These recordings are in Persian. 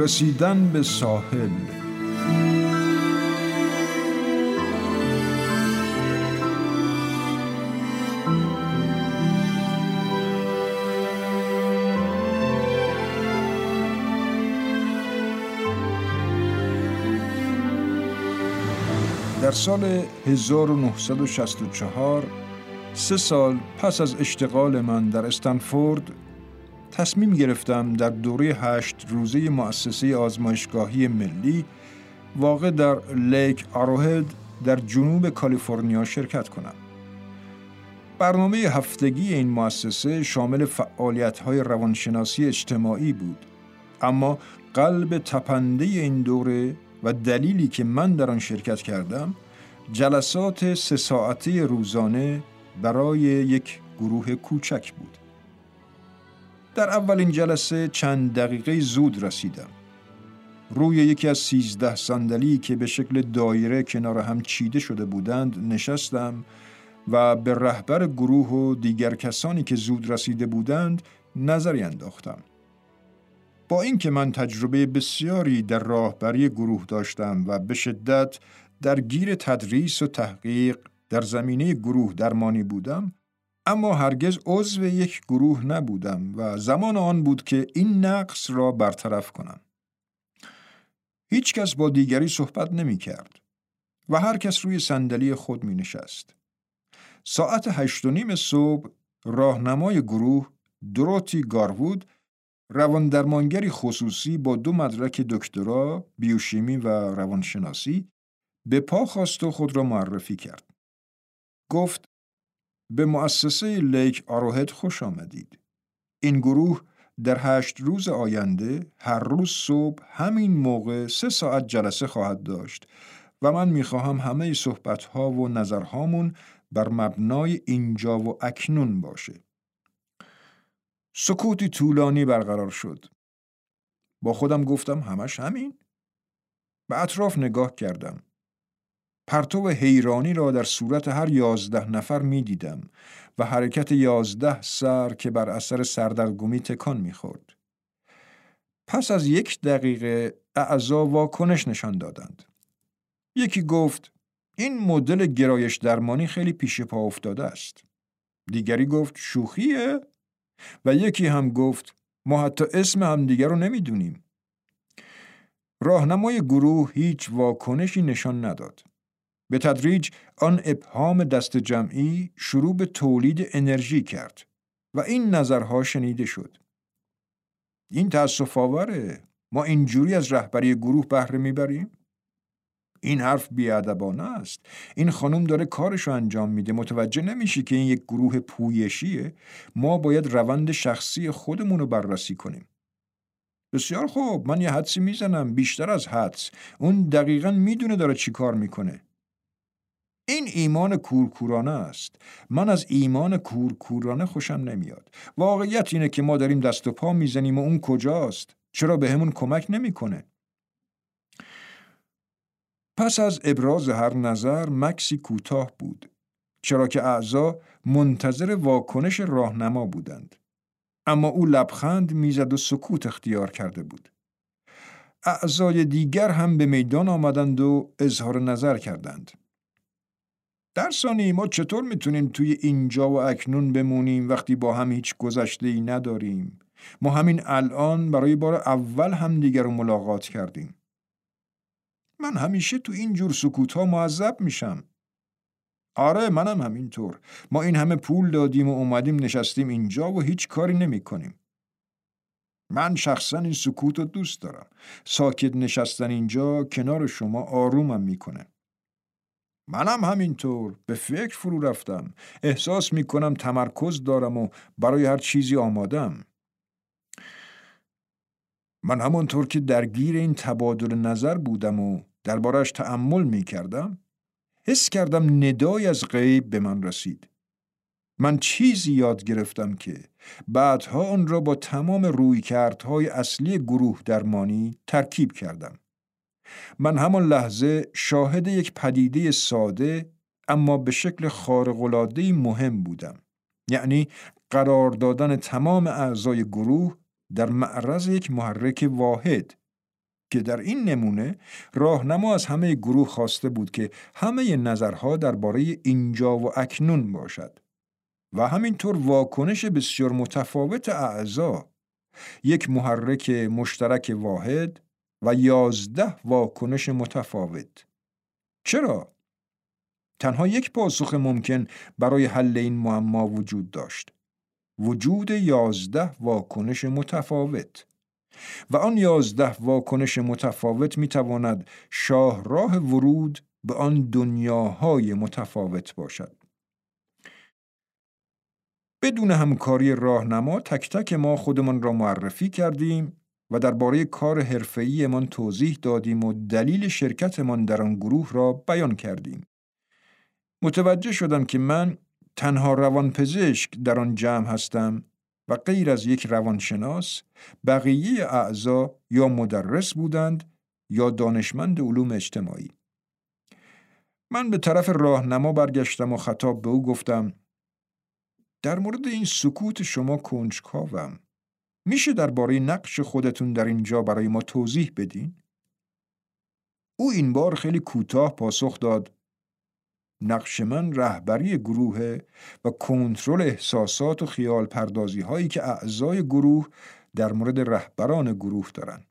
رسیدن به ساحل. در سال 1964 3 سال پس از اشتغال من در استنفورد تصمیم گرفتم در دوره 8 روزه مؤسسه آزمایشگاهی ملی واقع در لیک آروهد در جنوب کالیفرنیا شرکت کنم. برنامه هفتگی این مؤسسه شامل فعالیت‌های روانشناسی اجتماعی بود، اما قلب تپنده این دوره و دلیلی که من در آن شرکت کردم جلسات 3 ساعته روزانه برای یک گروه کوچک بود. در اولین جلسه چند دقیقه زود رسیدم. روی یکی از 13 صندلی که به شکل دایره کنار هم چیده شده بودند نشستم و به رهبر گروه و دیگر کسانی که زود رسیده بودند نظری انداختم. با اینکه من تجربه بسیاری در راهبری گروه داشتم و به شدت درگیر تدریس و تحقیق در زمینه گروه درمانی بودم، اما هرگز عضو یک گروه نبودم و زمان آن بود که این نقص را برطرف کنم. هیچ کس با دیگری صحبت نمی کرد و هر کس روی صندلی خود می نشست. ساعت 8:30 صبح راهنمای گروه دروتی گاروود، رواندرمانگری خصوصی با 2 مدرک دکترا بیوشیمی و روانشناسی، به پا خواست و خود را معرفی کرد. گفت: به مؤسسه لیک آروهد خوش آمدید. این گروه در 8 روز آینده هر روز صبح همین موقع 3 ساعت جلسه خواهد داشت و من میخواهم همه صحبت‌ها و نظرهامون بر مبنای اینجا و اکنون باشه. سکوتی طولانی برقرار شد. با خودم گفتم همش همین؟ به اطراف نگاه کردم. پرتو حیرانی را در صورت هر 11 نفر می دیدم و حرکت 11 سر که بر اثر سردرگمی تکان می خورد. پس از 1 دقیقه اعضا واکنش نشان دادند. یکی گفت: این مدل گرایش درمانی خیلی پیش پا افتاده است. دیگری گفت: شوخیه؟ و یکی هم گفت: ما حتی اسم همدیگر رو نمیدونیم. راهنمای گروه هیچ واکنشی نشان نداد. به تدریج آن ابهام دست جمعی شروع به تولید انرژی کرد و این نظرها شنیده شد. این تأسف آوره. ما اینجوری از رهبری گروه بهره میبریم؟ این حرف بیادبانه است. این خانم داره کارشو انجام میده. متوجه نمیشی که این یک گروه پویشیه؟ ما باید روند شخصی خودمون رو بررسی کنیم. بسیار خوب، من یه حدسی میزنم، بیشتر از حدس. اون دقیقاً میدونه داره چی کار میکنه. این ایمان کورکورانه است. من از ایمان کورکورانه خوشم نمیاد. واقعیت اینه که ما داریم دست و پا میزنیم و اون کجاست؟ چرا به همون کمک نمیکنه؟ پس از ابراز هر نظر مکسی کوتاه بود، چرا که اعضا منتظر واکنش راهنما بودند. اما او لبخند میزد و سکوت اختیار کرده بود. اعضای دیگر هم به میدان آمدند و اظهار نظر کردند. درسانی، ما چطور میتونیم توی اینجا و اکنون بمونیم وقتی با هم هیچ گذشته‌ای نداریم؟ ما همین الان برای بار اول هم دیگر رو ملاقات کردیم. من همیشه تو این جور سکوت‌ها معذب میشم. آره، منم همینطور. ما این همه پول دادیم و اومدیم نشستیم اینجا و هیچ کاری نمی کنیم. من شخصا این سکوت رو دوست دارم. ساکت نشستن اینجا کنار شما آرومم میکنه. منم همینطور. به فکر فرو رفتم. احساس میکنم تمرکز دارم و برای هر چیزی آمادم. من همونطور که درگیر این تبادل نظر بودم و دربارش تأمل میکردم، حس کردم ندای از غیب به من رسید. من چیزی یاد گرفتم که بعدها آن را با تمام رویکردهای اصلی گروه درمانی ترکیب کردم. من همان لحظه شاهد یک پدیده ساده اما به شکل خارق‌العاده‌ای مهم بودم. یعنی قرار دادن تمام اعضای گروه در معرض یک محرک واحد که در این نمونه راهنما از همه گروه خواسته بود که همه نظرها درباره اینجا و اکنون باشد و همینطور واکنش بسیار متفاوت اعضا، یک محرک مشترک واحد و 11 واکنش متفاوت. چرا؟ تنها یک پاسخ ممکن برای حل این معما وجود داشت: وجود 11 واکنش متفاوت. و آن 11 واکنش متفاوت می تواند شاهراه ورود به آن دنیاهای متفاوت باشد. بدون همکاری راهنما تک تک ما خودمان را معرفی کردیم و درباره کار حرفه‌ایمان توضیح دادیم و دلیل شرکتمان در آن گروه را بیان کردیم. متوجه شدم که من تنها روانپزشک در آن جمع هستم و غیر از یک روانشناس بقیه اعضا یا مدرس بودند یا دانشمند علوم اجتماعی. من به طرف راهنما برگشتم و خطاب به او گفتم: در مورد این سکوت شما کنجکاوم. میشه درباره نقش خودتون در اینجا برای ما توضیح بدین؟ او این بار خیلی کوتاه پاسخ داد: نقش من رهبری گروه و کنترل احساسات و خیال پردازی هایی که اعضای گروه در مورد رهبران گروه دارن.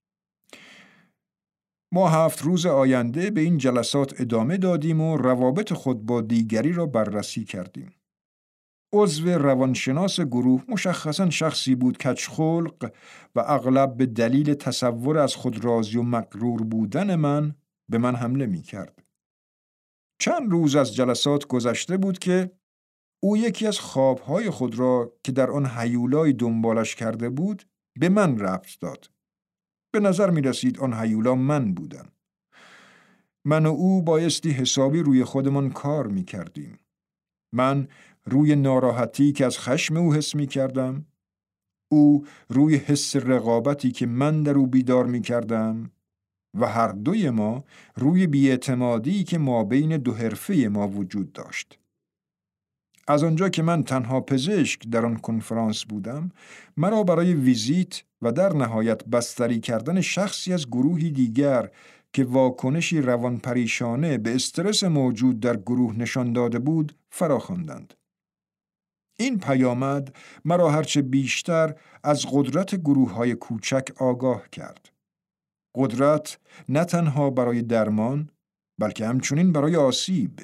ما 7 روز آینده به این جلسات ادامه دادیم و روابط خود با دیگری را بررسی کردیم. عضو روانشناس گروه مشخصاً شخصی بود کج‌خلق و اغلب به دلیل تصور از خود راضی و مغرور بودن من به من حمله می کرد. چند روز از جلسات گذشته بود که او یکی از خوابهای خود را که در آن هیولای دنبالش کرده بود به من ربط داد. به نظر می رسید آن هیولا من بودم. من و او بایستی حسابی روی خودمان کار می کردیم. من روی ناراحتی که از خشم او حس می کردم، او روی حس رقابتی که من در او بیدار می کردم و هر دوی ما روی بی‌اعتمادی که ما بین دو حرفه ما وجود داشت. از آنجا که من تنها پزشک در آن کنفرانس بودم، مرا برای ویزیت و در نهایت بستری کردن شخصی از گروهی دیگر که واکنشی روانپریشانه به استرس موجود در گروه نشان داده بود فراخواندند. این پیامد مرا هرچه بیشتر از قدرت گروه‌های کوچک آگاه کرد. قدرت نه تنها برای درمان بلکه همچنین برای آسیب.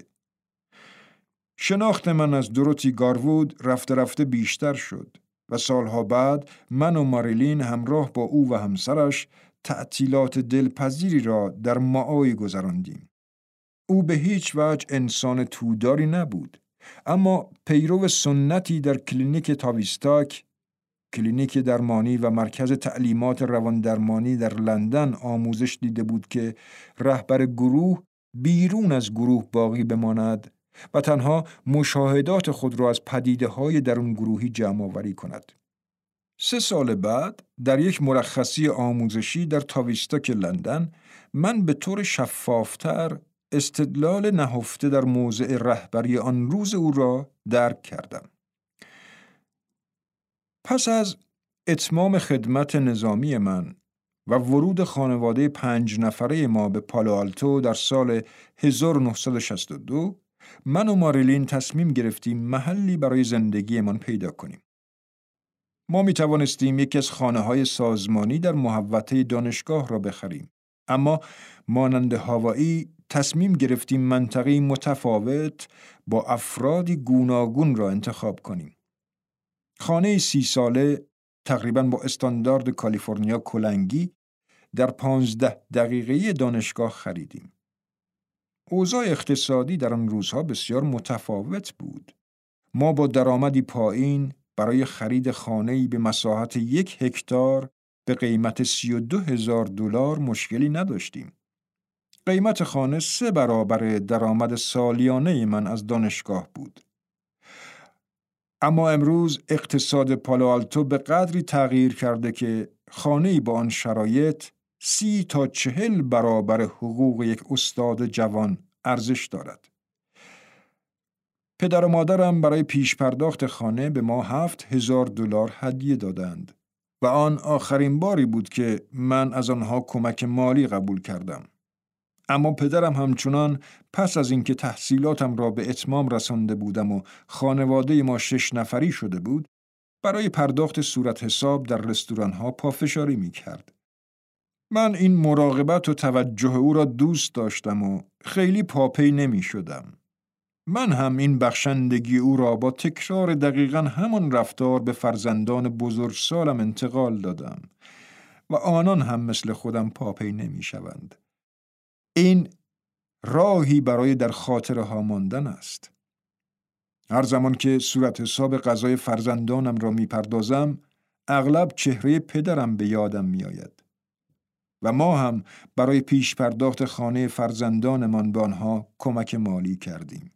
شناخت من از دوروتی گاروود رفته رفته بیشتر شد و سالها بعد من و ماریلین همراه با او و همسرش تعطیلات دلپذیری را در مائوی گذراندیم. او به هیچ وجه انسان توداری نبود، اما پیرو سنتی در کلینیک تاویستاک، کلینیک درمانی و مرکز تعلیمات رواندرمانی در لندن آموزش دیده بود که رهبر گروه بیرون از گروه باقی بماند و تنها مشاهدات خود را از پدیده‌های درون گروهی جمع آوری کند. 3 سال بعد در یک مرخصی آموزشی در تاویستاک لندن من به طور شفافتر استدلال نهفته در موضع رهبری آن روز او را درک کردم. پس از اتمام خدمت نظامی من و ورود خانواده 5 نفره ما به پالو آلتو در سال 1962 من و ماریلین تصمیم گرفتیم محلی برای زندگیمان پیدا کنیم. ما می توانستیم یکی از خانه‌های سازمانی در محوطه دانشگاه را بخریم، اما مانند هاوایی تصمیم گرفتیم منطقه‌ای متفاوت با افرادی گوناگون را انتخاب کنیم. خانه 30 ساله تقریباً با استاندارد کالیفرنیا کلنگی در 15 دقیقه‌ای دانشگاه خریدیم. اوضاع اقتصادی در آن روزها بسیار متفاوت بود. ما با درآمدی پایین برای خرید خانه‌ای به مساحت 1 هکتار به قیمت $32,000 مشکلی نداشتیم. قیمت خانه 3 برابر درآمد سالیانه من از دانشگاه بود. اما امروز اقتصاد پالو آلتو به قدری تغییر کرده که خانه‌ای با آن شرایط 30 تا 40 برابر حقوق یک استاد جوان ارزش دارد. پدر و مادرم برای پیش پرداخت خانه به ما $7,000 هدیه دادند. و آن آخرین باری بود که من از آنها کمک مالی قبول کردم. اما پدرم همچنان پس از اینکه تحصیلاتم را به اتمام رسانده بودم و خانواده ما 6 نفری شده بود، برای پرداخت صورت حساب در رستوران‌ها پافشاری می‌کرد. من این مراقبت و توجه او را دوست داشتم و خیلی پاپی نمی‌شدم. من هم این بخشندگی او را با تکرار دقیقاً همان رفتار به فرزندان بزرگسالم انتقال دادم و آنان هم مثل خودم پاپی نمی‌شوند. این راهی برای در خاطره ها ماندن است. هر زمان که صورت حساب غذای فرزندانم را می‌پردازم، اغلب چهره پدرم به یادم می‌آید. و ما هم برای پیش پرداخت خانه فرزندانمان به آنها کمک مالی کردیم.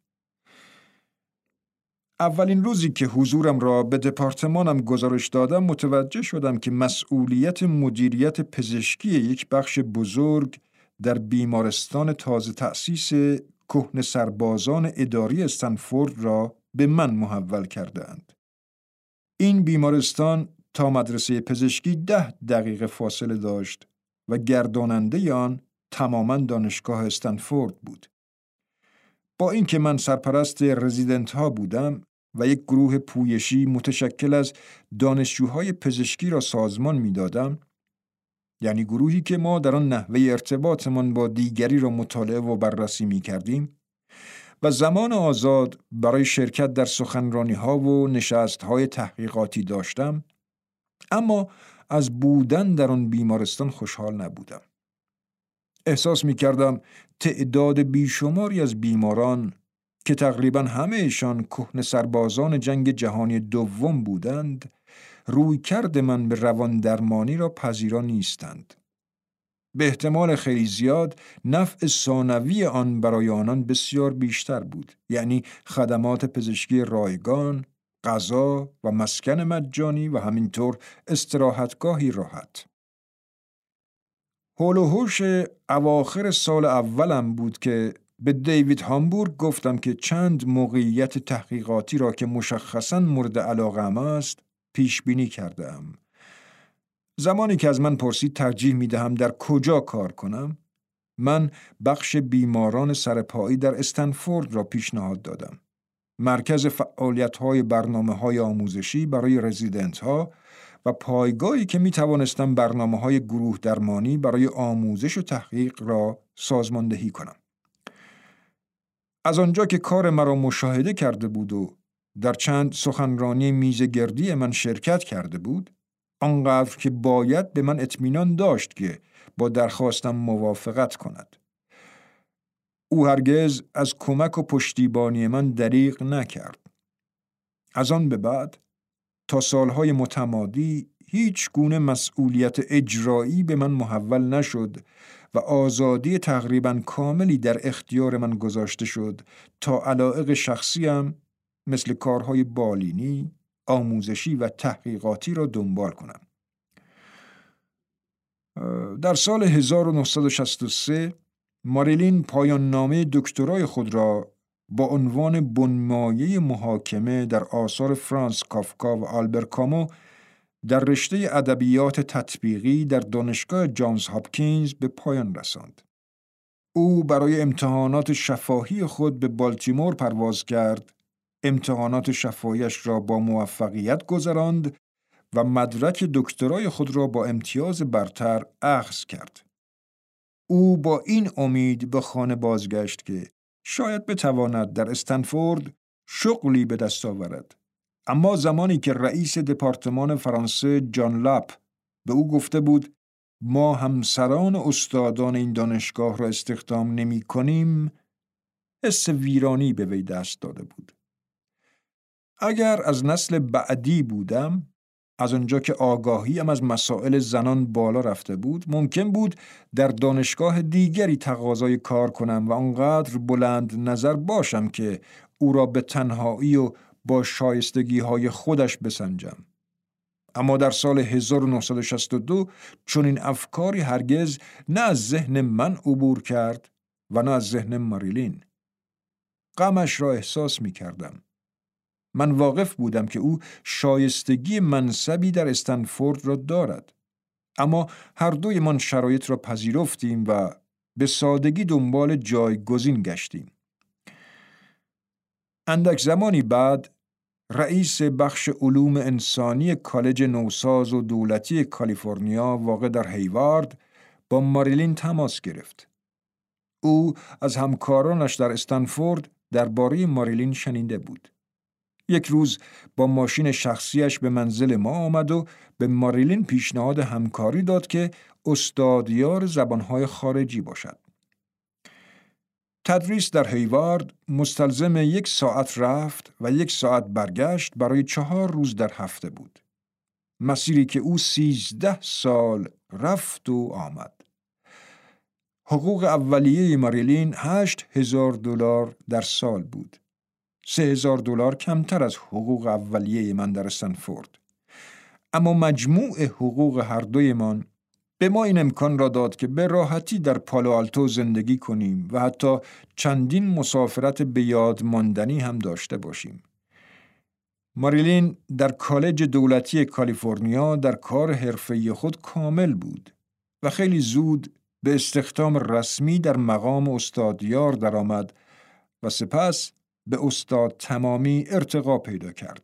اولین روزی که حضورم را به دپارتمانم گزارش دادم متوجه شدم که مسئولیت مدیریت پزشکی یک بخش بزرگ در بیمارستان تازه تأسیس کهنه سربازان اداری استنفورد را به من محول کردند. این بیمارستان تا مدرسه پزشکی 10 دقیقه فاصله داشت و گرداننده آن تماماً دانشگاه استنفورد بود. با اینکه من سرپرست رزیدنت ها بودم و یک گروه پویشی متشکل از دانشجوهای پزشکی را سازمان می دادم، یعنی گروهی که ما در آن نحوه ارتباطمان با دیگری را مطالعه و بررسی می کردیم و زمان آزاد برای شرکت در سخنرانی ها و نشست های تحقیقاتی داشتم، اما از بودن در آن بیمارستان خوشحال نبودم. احساس می کردم تعداد بیشماری از بیماران که تقریباً همه‌شان کهنه سربازان جنگ جهانی دوم بودند، رویکرد من به روان درمانی را پذیرا نیستند. به احتمال خیلی زیاد نفع ثانوی آن برای آنان بسیار بیشتر بود، یعنی خدمات پزشکی رایگان، غذا و مسکن مجانی و همینطور استراحتگاهی راحت. هول و هوش اواخر سال اولم بود که به دیوید هامبورگ گفتم که چند موقعیت تحقیقاتی را که مشخصاً مورد علاقه‌ام است پیش بینی کردم. زمانی که از من پرسید ترجیح می دهم در کجا کار کنم، من بخش بیماران سرپایی در استنفورد را پیشنهاد دادم. مرکز فعالیت‌های برنامه‌های آموزشی برای رزیدنت‌ها و پایگاهی که می توانستم برنامه‌های گروه درمانی برای آموزش و تحقیق را سازماندهی کنم. از آنجا که کار مرا مشاهده کرده بود و در چند سخنرانی میزگردی من شرکت کرده بود، آنقدر که باید به من اطمینان داشت که با درخواستم موافقت کند. او هرگز از کمک و پشتیبانی من دریغ نکرد. از آن به بعد تا سالهای متمادی هیچ گونه مسئولیت اجرایی به من محول نشد و آزادی تقریباً کاملی در اختیار من گذاشته شد تا علایق شخصیم مثل کارهای بالینی، آموزشی و تحقیقاتی را دنبال کنم. در سال 1963 ماریلین پایان نامه دکترای خود را با عنوان بنمایه محاکمه در آثار فرانس کافکا و آلبر کامو در رشته ادبیات تطبیقی در دانشگاه جانز هاپکینز به پایان رساند. او برای امتحانات شفاهی خود به بالتیمور پرواز کرد، امتحانات شفاهیش را با موفقیت گذراند و مدرک دکترای خود را با امتیاز برتر اخذ کرد. او با این امید به خانه بازگشت که شاید بتواند در استنفورد شغلی به دست آورد. اما زمانی که رئیس دپارتمان فرانسه جان لاپ به او گفته بود ما همسران استادان این دانشگاه را استخدام نمی کنیم، حس ویرانی به وی دست داده بود. اگر از نسل بعدی بودم، از آنجا که آگاهیم از مسائل زنان بالا رفته بود، ممکن بود در دانشگاه دیگری تقاضای کار کنم و آنقدر بلند نظر باشم که او را به تنهایی و با شایستگی‌های خودش بسنجم. اما در سال 1962 چنین افکاری هرگز نه از ذهن من عبور کرد و نه از ذهن ماریلین. غمش را احساس می کردم. من واقف بودم که او شایستگی منصبی در استنفورد را دارد. اما هر دویمان شرایط را پذیرفتیم و به سادگی دنبال جایگزین گشتیم. اندک زمانی بعد رئیس بخش علوم انسانی کالج نوساز و دولتی کالیفرنیا واقع در هیوارد با ماریلین تماس گرفت. او از همکارانش در استنفورد درباره ماریلین شنیده بود. یک روز با ماشین شخصیش به منزل ما آمد و به ماریلین پیشنهاد همکاری داد که استادیار زبانهای خارجی باشد. تدریس در هیوارد مستلزم 1 ساعت رفت و 1 ساعت برگشت برای 4 روز در هفته بود. مسیری که او 13 سال رفت و آمد. حقوق اولیه ماریلین $8,000 در سال بود. $3,000 کمتر از حقوق اولیه من در استنفورد. اما مجموع حقوق هر دویمان به ما این امکان را داد که به راحتی در پالو آلتو زندگی کنیم و حتی چندین مسافرت به یاد ماندنی هم داشته باشیم. ماریلین در کالج دولتی کالیفرنیا در کار حرفه‌ای خود کامل بود و خیلی زود به استخدام رسمی در مقام استادیار درآمد و سپس به استاد تمامی ارتقا پیدا کرد.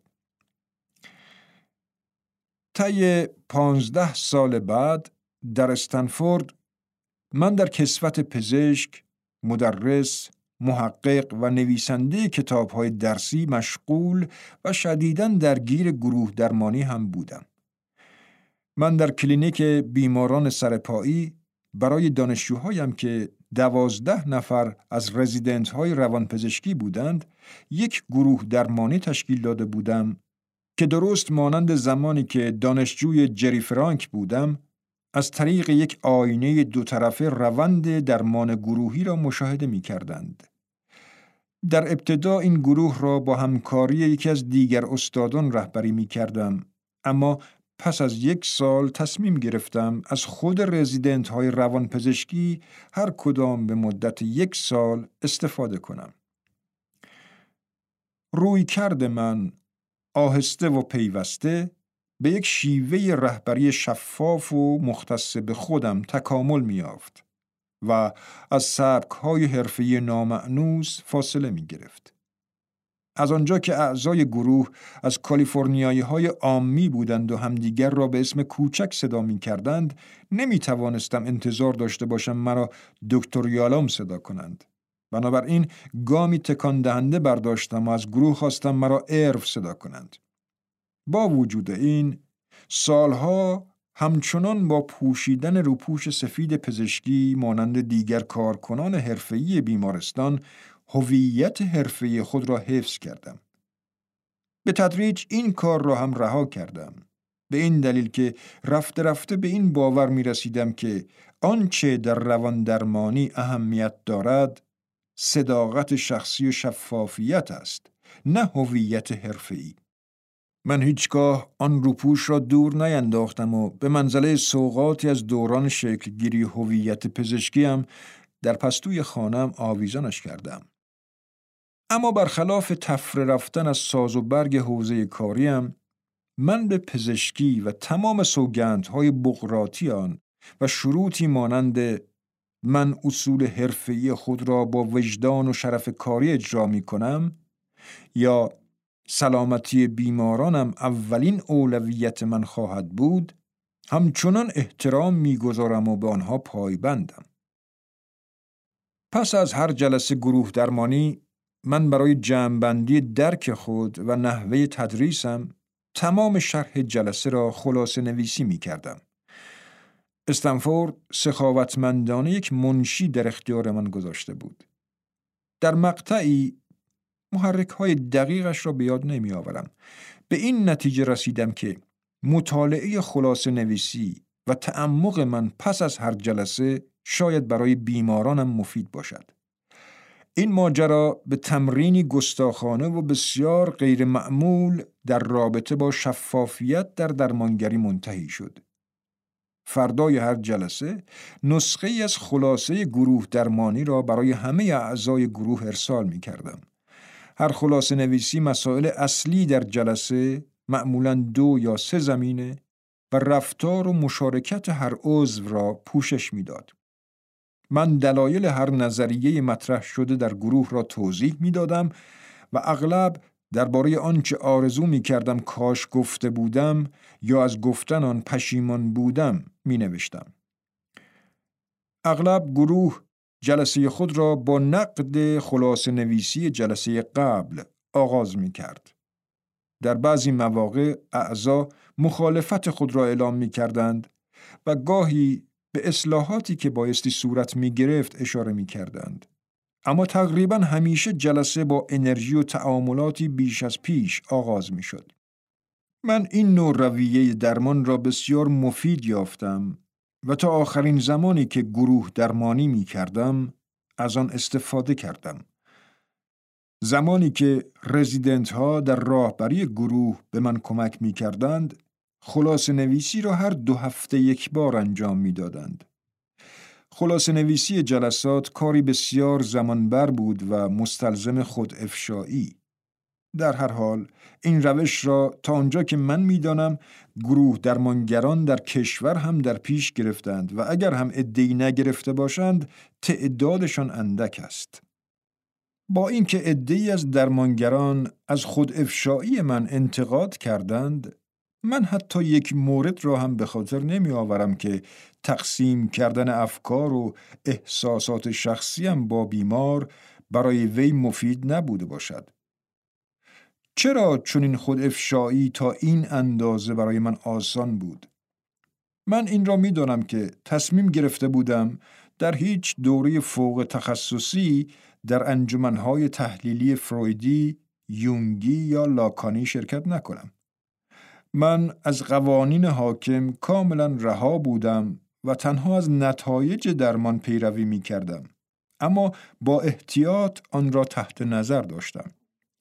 طی 15 سال بعد در استنفورد من در کسوت پزشک، مدرس، محقق و نویسنده کتاب‌های درسی مشغول و شدیداً درگیر گروه درمانی هم بودم. من در کلینیک بیماران سرپایی برای دانشجوهایم که 12 نفر از رزیدنت‌های روانپزشکی بودند، یک گروه درمانی تشکیل داده بودم که درست مانند زمانی که دانشجوی جری فرانک بودم، از طریق یک آینه 2 طرفه روند درمان گروهی را مشاهده می کردند. در ابتدا این گروه را با همکاری یکی از دیگر استادان رهبری می کردم، اما پس از 1 سال تصمیم گرفتم از خود رزیدنت های روانپزشکی هر کدام به مدت 1 سال استفاده کنم. رویکرد من آهسته و پیوسته به یک شیوه رهبری شفاف و مختص به خودم تکامل می‌یافت و از سبک‌های حرفه‌ای نامأنوس فاصله می‌گرفت. از آنجا که اعضای گروه از کالیفرنیایی‌های عامی بودند و همدیگر را به اسم کوچک صدا می‌کردند، نمی‌توانستم انتظار داشته باشم مرا دکتر یالوم صدا کنند. بنابراین گامی تکان دهنده برداشتم و از گروه خواستم مرا ارو صدا کنند. با وجود این، سالها همچنان با پوشیدن روپوش سفید پزشکی مانند دیگر کارکنان حرفه‌ای بیمارستان هویت حرفه‌ای خود را حفظ کردم. به تدریج این کار را هم رها کردم، به این دلیل که رفته رفته به این باور می رسیدم که آنچه در روان درمانی اهمیت دارد صداقت شخصی و شفافیت است، نه هویت حرفه‌ای. من هیچگاه آن روپوش را دور نینداختم و به منزله سوغاتی از دوران شکلگیری هویت پزشکیم در پستوی خانه‌ام آویزانش کردم. اما برخلاف تفره رفتن از ساز و برگ حوزه کاریم، من به پزشکی و تمام سوگندهای بقراطی آن و شروطی مانند من اصول حرفه‌ای خود را با وجدان و شرف کاری اجرا می کنم یا سلامتی بیمارانم اولین اولویت من خواهد بود، همچنان احترام می‌گذارم و به آنها پایبندم. پس از هر جلسه گروه درمانی، من برای جمع‌بندی درک خود و نحوه تدریسم تمام شرح جلسه را خلاصه نویسی می‌کردم. استنفورد سخاوتمندانه یک منشی در اختیار من گذاشته بود. در مقطعی محرک‌های دقیقش را به یاد نمی‌آورم. به این نتیجه رسیدم که مطالعه خلاصه نویسی و تعمق من پس از هر جلسه شاید برای بیمارانم مفید باشد. این ماجرا به تمرینی گستاخانه و بسیار غیر معمول در رابطه با شفافیت در درمانگری منتهی شد. فردای هر جلسه نسخه‌ای از خلاصه گروه درمانی را برای همه اعضای گروه ارسال می‌کردم هر خلاصه نویسی مسائل اصلی در جلسه معمولاً 2 یا 3 زمینه و رفتار و مشارکت هر عضو را پوشش میداد. من دلایل هر نظریه مطرح شده در گروه را توضیح میدادم و اغلب درباره آنچه آرزو می‌کردم کاش گفته بودم یا از گفتن آن پشیمان بودم می‌نوشتم. اغلب گروه جلسه خود را با نقد خلاصه نویسی جلسه قبل آغاز می‌کرد. در بعضی مواقع اعضا مخالفت خود را اعلام می‌کردند و گاهی به اصلاحاتی که بایستی صورت می‌گرفت اشاره می‌کردند. اما تقریباً همیشه جلسه با انرژی و تعاملاتی بیش از پیش آغاز می‌شد. من این نوع رویه درمان را بسیار مفید یافتم و تا آخرین زمانی که گروه درمانی می‌کردم از آن استفاده کردم. زمانی که رزیدنت ها در راهبری گروه به من کمک می‌کردند، خلاصه نویسی را هر 2 هفته یک بار انجام می‌دادند. خلاصه نویسی جلسات کاری بسیار زمانبر بود و مستلزم خود افشایی. در هر حال این روش را تا آنجا که من می‌دانم گروه درمانگران در کشور هم در پیش گرفتند و اگر هم عده‌ای نگرفته باشند تعدادشان اندک است. با اینکه عده‌ای از درمانگران از خود افشایی من انتقاد کردند، من حتی یک مورد را هم به خاطر نمی آورم که تقسیم کردن افکار و احساسات شخصیم با بیمار برای وی مفید نبوده باشد. چرا چنین خود افشایی تا این اندازه برای من آسان بود؟ من این را می دانم که تصمیم گرفته بودم در هیچ دوره فوق تخصصی در انجمنهای تحلیلی فرویدی، یونگی یا لاکانی شرکت نکنم. من از قوانین حاکم کاملا رها بودم و تنها از نتایج درمان پیروی می کردم. اما با احتیاط آن را تحت نظر داشتم.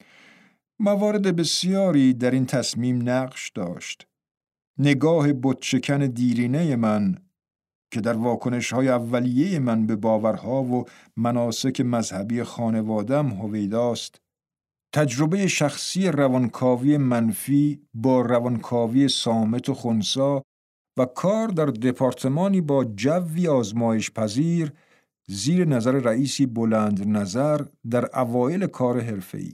موارد بسیاری در این تصمیم نقش داشت. نگاه بتشکن دیرینه من که در واکنش‌های اولیه من به باورها و مناسک مذهبی خانواده‌ام هویداست، تجربه شخصی روانکاوی منفی با روانکاوی صامت و خنثی و کار در دپارتمانی با جوی آزمایش پذیر زیر نظر رئیسی بلند نظر در اوایل کار حرفه‌ای.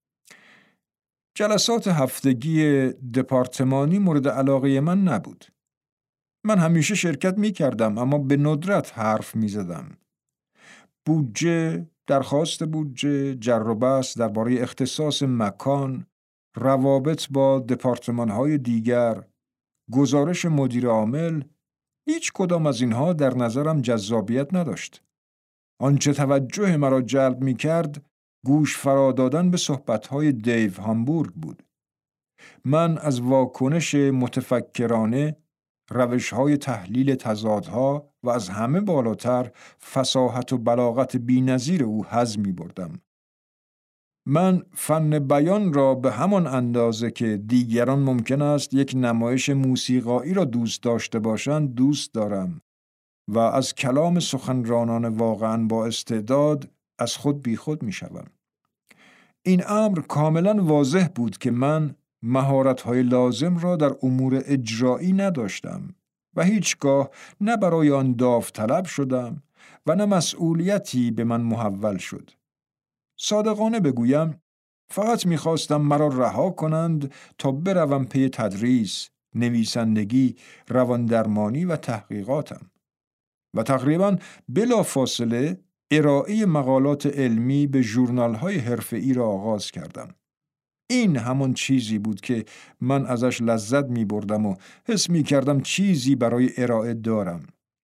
جلسات هفتگی دپارتمانی مورد علاقه من نبود. من همیشه شرکت می کردم اما به ندرت حرف می زدم. بودجه، درخواست بودجه، جر و بحث درباره اختصاص مکان، روابط با دپارتمان‌های دیگر، گزارش مدیر عامل، هیچ کدام از اینها در نظرم جذابیت نداشت. آنچه توجه مرا جلب می کرد، گوش فرا دادن به صحبت‌های دیو هامبورگ بود. من از واکنش متفکرانه، روش‌های تحلیل تضادها و از همه بالاتر فصاحت و بلاغت بی‌نظیر او حظ می‌بردم. من فن بیان را به همان اندازه که دیگران ممکن است یک نمایش موسیقایی را دوست داشته باشند دوست دارم و از کلام سخنرانان واقعاً با استعداد از خود بیخود می‌شوم. این امر کاملاً واضح بود که من مهارت‌های لازم را در امور اجرایی نداشتم و هیچگاه نه برای آن داوطلب شدم و نه مسئولیتی به من محول شد. صادقانه بگویم فقط می‌خواستم مرا رها کنند تا بروم پی تدریس، نویسندگی، رواندرمانی و تحقیقاتم و تقریباً بلافاصله ارائه مقالات علمی به ژورنال‌های حرفه‌ای را آغاز کردم. این همان چیزی بود که من ازش لذت می بردم و حس می کردم چیزی برای ارائه دارم.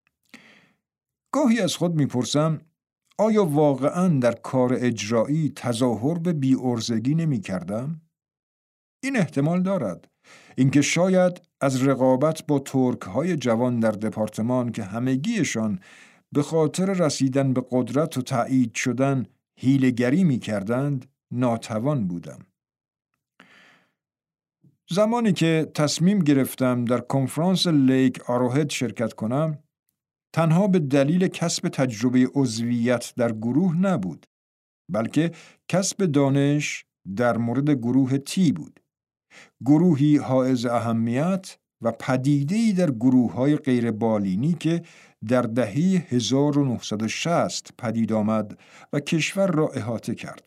گاهی از خود می پرسم آیا واقعاً در کار اجرایی تظاهر به بی‌عرضگی نمی کردم؟ این احتمال دارد. اینکه شاید از رقابت با ترک‌های جوان در دپارتمان که همگیشان به خاطر رسیدن به قدرت و تایید شدن حیله‌گری می کردند ناتوان بودم. زمانی که تصمیم گرفتم در کنفرانس لیک آروهد شرکت کنم، تنها به دلیل کسب تجربه عضویت در گروه نبود. بلکه کسب دانش در مورد گروه تی بود. گروهی حائز اهمیت و پدیده‌ای در گروه‌های غیر بالینی که در دهه 1960 پدید آمد و کشور را احاطه کرد.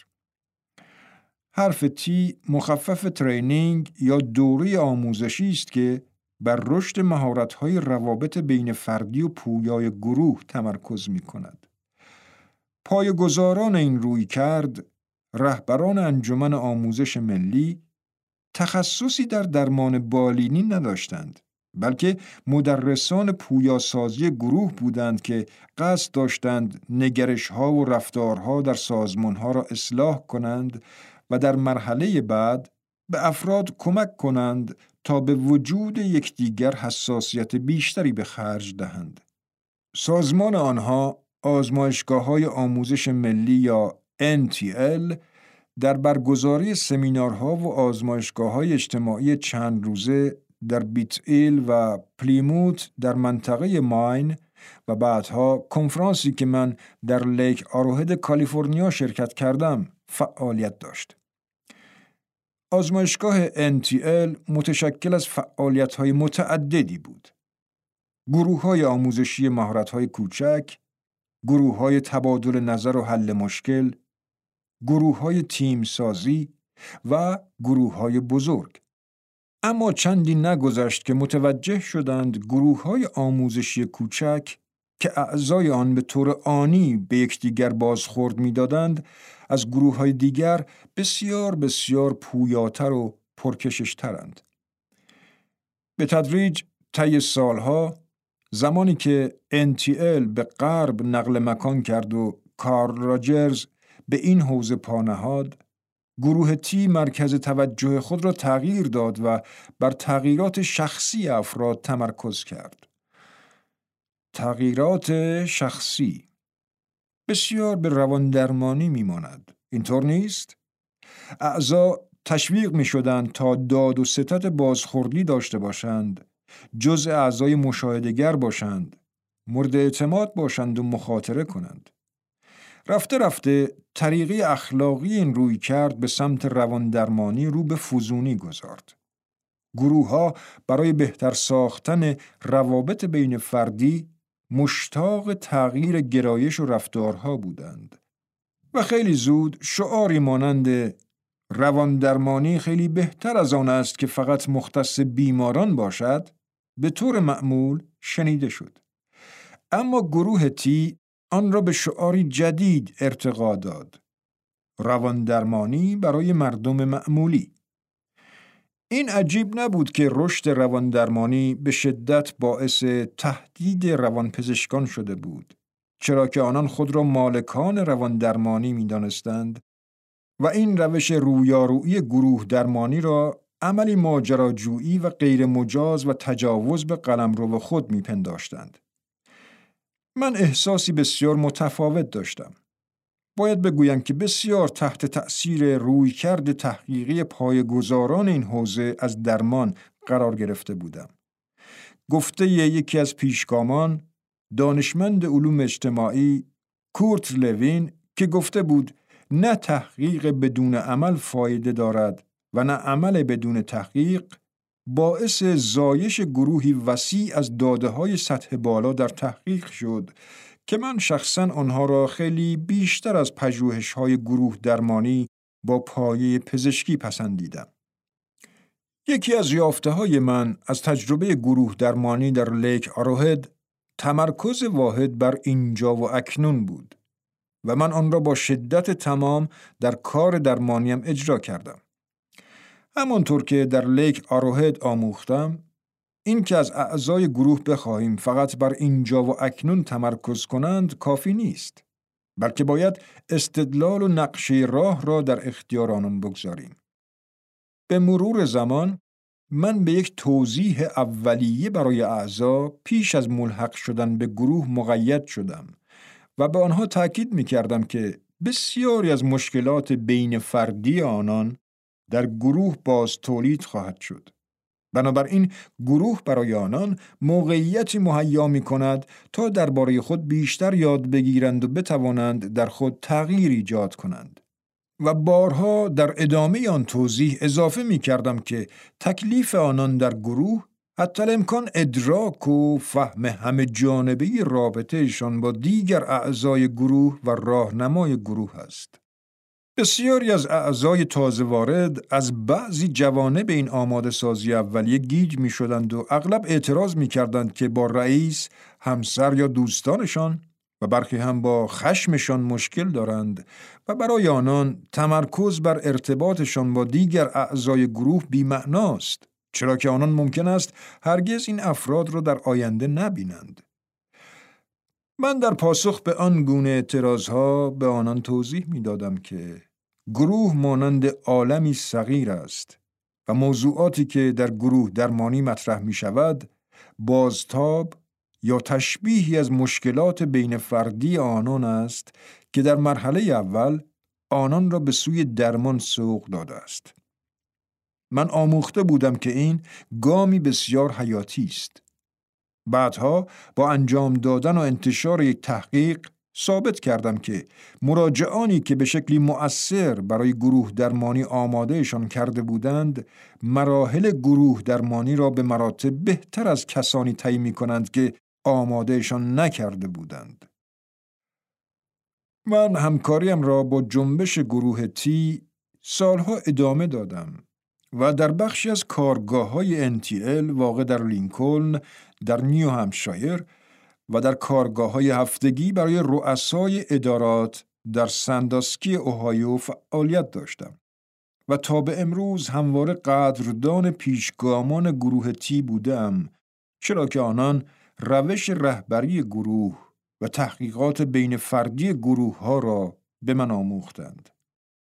حرف تی مخفف ترینینگ یا دوره آموزشی است که بر رشد مهارت‌های روابط بین فردی و پویای گروه تمرکز می‌کند. پایه‌گذاران این رویکرد، رهبران انجمن آموزش ملی، تخصصی در درمان بالینی نداشتند، بلکه مدرسان پویاسازی گروه بودند که قصد داشتند نگرش‌ها و رفتارها در سازمان‌ها را اصلاح کنند و در مرحله بعد به افراد کمک کنند تا به وجود یکدیگر حساسیت بیشتری به خرج دهند. سازمان آنها آزمایشگاه‌های آموزش ملی یا NTL در برگزاری سمینارها و آزمایشگاه‌های اجتماعی چند روزه در بیت-ایل و پلیموت در منطقه ماین و بعدها کنفرانسی که من در لیک آروهد کالیفرنیا شرکت کردم فعالیت داشت. آزمایشگاه NTL متشکل از فعالیت‌های متعددی بود. گروه‌های آموزشی مهارت‌های کوچک، گروه‌های تبادل نظر و حل مشکل، گروه‌های تیم سازی و گروه‌های بزرگ. اما چندی نگذشت که متوجه شدند گروه‌های آموزشی کوچک که اعضای آن به طور آنی به یکدیگر بازخورد می‌دادند، از گروه‌های دیگر بسیار بسیار پویاتر و پرکشش‌ترند. به تدریج طی سالها، زمانی که NTL به غرب نقل مکان کرد و کارل راجرز به این حوزه پا نهاد، گروه تی مرکز توجه خود را تغییر داد و بر تغییرات شخصی افراد تمرکز کرد. تغییرات شخصی بسیار به رواندرمانی میماند. اینطور نیست؟ اعضا تشویق می شدند تا داد و ستد بازخوردی داشته باشند، جزء اعضای مشاهده‌گر باشند، مورد اعتماد باشند و مخاطره کنند. رفته رفته طریقه اخلاقی این روی کرد به سمت رواندرمانی رو به فزونی گذارد. گروه‌ها برای بهتر ساختن روابط بین فردی مشتاق تغییر گرایش و رفتارها بودند و خیلی زود شعاری مانند رواندرمانی خیلی بهتر از آن است که فقط مختص بیماران باشد به طور معمول شنیده شد. اما گروه تی آن را به شعاری جدید ارتقا داد: رواندرمانی برای مردم معمولی. این عجیب نبود که رشد رواندرمانی به شدت باعث تهدید روانپزشکان شده بود، چرا که آنان خود را مالکان رواندرمانی می‌دانستند و این روش رویارویی گروه درمانی را عملی ماجراجویی و غیر مجاز و تجاوز به قلمرو خود می‌پنداشتند. من احساسی بسیار متفاوت داشتم. باید بگویم که بسیار تحت تأثیر رویکرد تحقیقی پایه‌گذاران این حوزه از درمان قرار گرفته بودم. گفته یکی از پیشگامان، دانشمند علوم اجتماعی کورت لوین، که گفته بود نه تحقیق بدون عمل فایده دارد و نه عمل بدون تحقیق، باعث زایش گروهی وسیع از داده‌های سطح بالا در تحقیق شد که من شخصاً آنها را خیلی بیشتر از پژوهش‌های گروه درمانی با پایه پزشکی پسندیدم. یکی از یافته‌های من از تجربه گروه درمانی در لیک آروهد تمرکز واحد بر اینجا و اکنون بود و من آن را با شدت تمام در کار درمانیم اجرا کردم. همانطور که در لیک آروهد آموختم، این که از اعضای گروه بخواهیم فقط بر اینجا و اکنون تمرکز کنند کافی نیست، بلکه باید استدلال و نقشه راه را در اختیار آنان بگذاریم. به مرور زمان من به یک توضیح اولیه برای اعضا پیش از ملحق شدن به گروه مقید شدم و به آنها تأکید می‌کردم که بسیاری از مشکلات بین فردی آنان در گروه باز تولید خواهد شد، بنابراین گروه برای آنان موقعیتی مهیا می‌کند تا درباره خود بیشتر یاد بگیرند و بتوانند در خود تغییر ایجاد کنند. و بارها در ادامه آن توضیح اضافه می‌کردم که تکلیف آنان در گروه حتی الامکان ادراک و فهم همه جانبه‌ای رابطه‌شان با دیگر اعضای گروه و راهنمای گروه است. بسیاری از اعضای تازه وارد از بعضی جوانب این آماده سازی اولیه گیج می شدند و اغلب اعتراض می کردند که با رئیس، همسر یا دوستانشان و برخی هم با خشمشان مشکل دارند و برای آنان تمرکز بر ارتباطشان با دیگر اعضای گروه بی‌معناست، چرا که آنان ممکن است هرگز این افراد را در آینده نبینند. من در پاسخ به آن گونه اعتراضها به آنان توضیح می دادم که گروه مانند عالمی صغیر است و موضوعاتی که در گروه درمانی مطرح می شود بازتاب یا تشبیهی از مشکلات بین فردی آنان است که در مرحله اول آنان را به سوی درمان سوق داده است. من آموخته بودم که این گامی بسیار حیاتی است. بعدها با انجام دادن و انتشار یک تحقیق ثابت کردم که مراجعانی که به شکلی مؤثر برای گروه درمانی آمادهشان کرده بودند مراحل گروه درمانی را به مراتب بهتر از کسانی طی می‌کنند که آمادهشان نکرده بودند. من همکاریم را با جنبش گروه تی سالها ادامه دادم و در بخشی از کارگاه‌های NTL واقع در لینکلن در نیو همشایر و در کارگاه‌های هفتگی برای رؤسای ادارات در سنداسکی اوهایو فعالیت داشتم و تا به امروز همواره قدردان پیشگامان گروه تی بودم، چرا که آنان روش رهبری گروه و تحقیقات بین فردی گروه ها را به من آموختند.